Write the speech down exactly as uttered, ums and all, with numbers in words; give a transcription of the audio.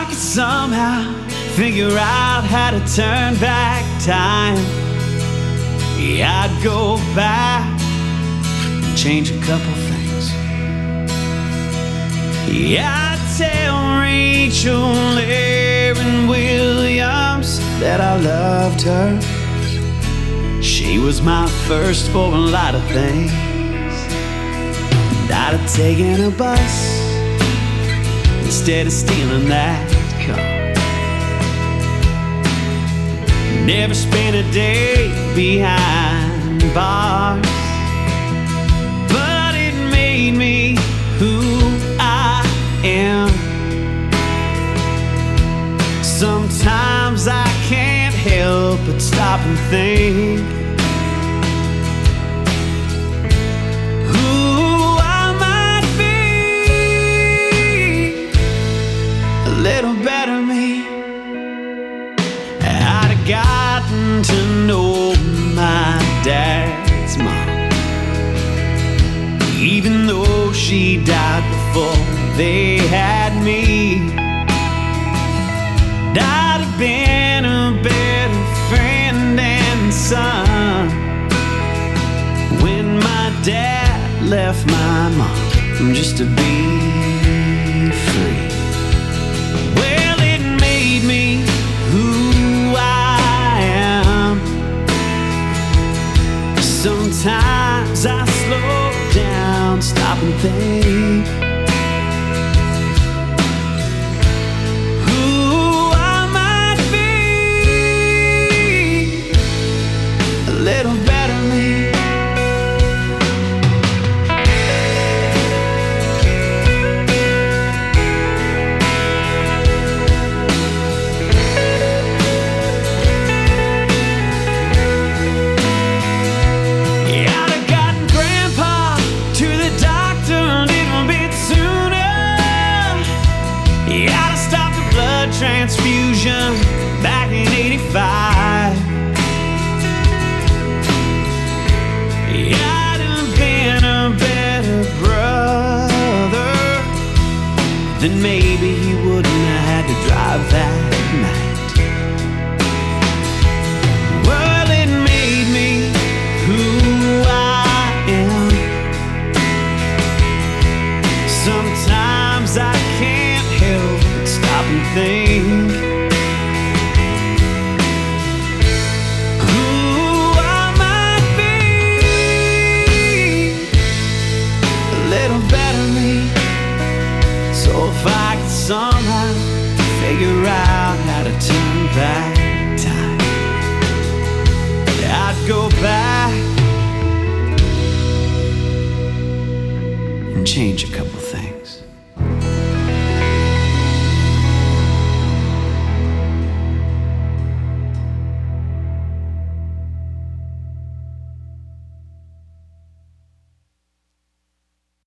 I could somehow figure out how to turn back time, yeah, I'd go back and change a couple things. Yeah, I'd tell Rachel Aaron Williams that I loved her. She was my first for a lot of things. And I'd have taken a bus instead of stealing that car. Never spent a day behind bars, but it made me who I am. Sometimes I can't help but stop and think who I might be, a little better me. I'd have gotten to know my dad's mom, even though she died before they had me. I'd have been a better friend and son when my dad left my mom just to be free. Well, it made me who I am. Sometimes I slow down, stop and think little better me. Yeah, I'd have gotten Grandpa to the doctor a little bit sooner. Yeah, I'd have stopped the blood transfusion back in eighty-five. I'd have been a better brother, then maybe he wouldn't have had to drive that night. Well, it made me who I am. Sometimes I can't help but stop and think if I could somehow figure out how to turn back time, I'd go back and change a couple